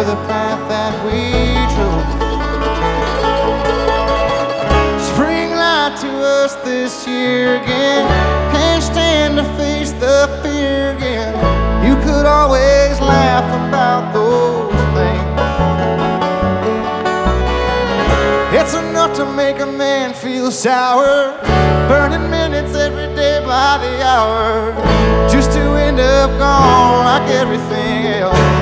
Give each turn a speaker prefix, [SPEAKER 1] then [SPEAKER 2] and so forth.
[SPEAKER 1] the path that we chose. Spring light to us this year again. Can't stand to face the fear again. You could always laugh about those things. It's enough to make a man feel sour, burning minutes every day by the hour, just to end up gone like everything else.